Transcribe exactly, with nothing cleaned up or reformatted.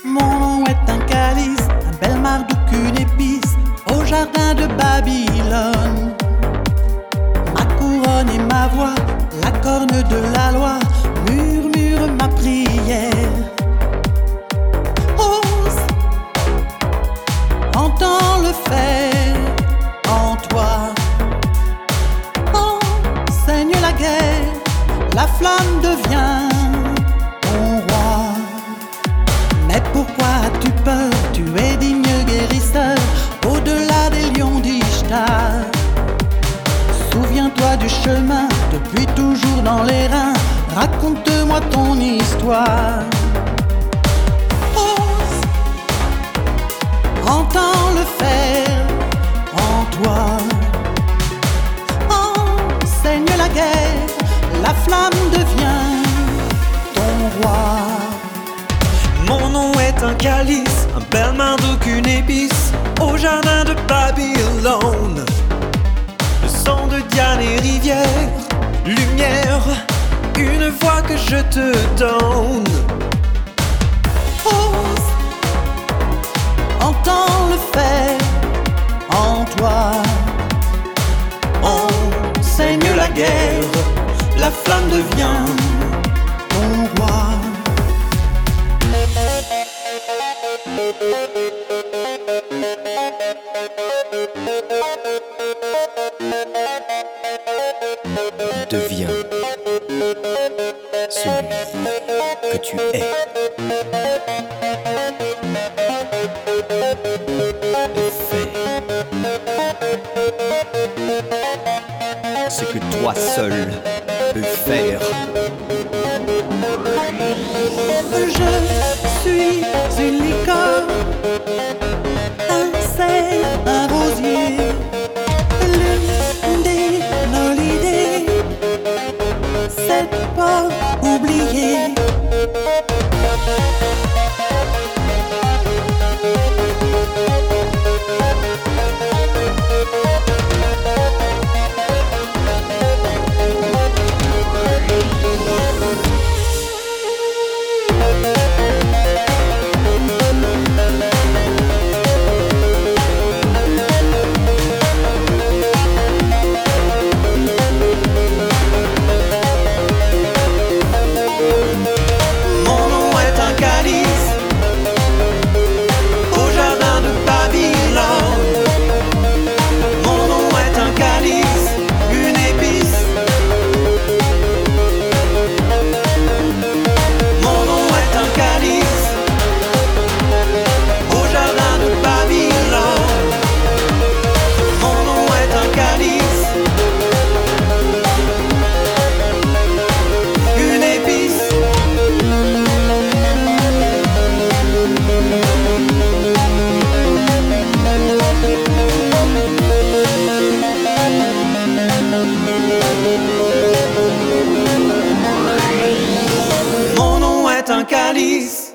Mon nom est un calice, un bel mardou qu'une épice, au jardin de Babylone. Ma couronne et ma voix, la corne de la loi, murmure ma prière. Ose, entends le fer en toi. Enseigne la guerre, la flamme devient ton roi. Mais pourquoi as-tu peur? Tu es digne guérisseur, au-delà des lions d'Ishtar. Souviens-toi du chemin, depuis toujours dans les reins. Raconte-moi ton histoire. Ose, entends le fer en toi. Enseigne la guerre, la flamme devient ton roi. Mon nom est un calice, un bel mardou qu'une épice, au jardin de Babylone. Le sang de Diane et rivière, lumière, une voix que je te donne. Ose, entends le fer en toi. Enseigne la guerre, la flamme devient ton roi. Deviens celui que tu es. Et fais ce que toi seul peux faire. Je suis une licorne, un cerf, un rosier, l'une des nolidées, cette porte oubliée. Mon nom est un calice,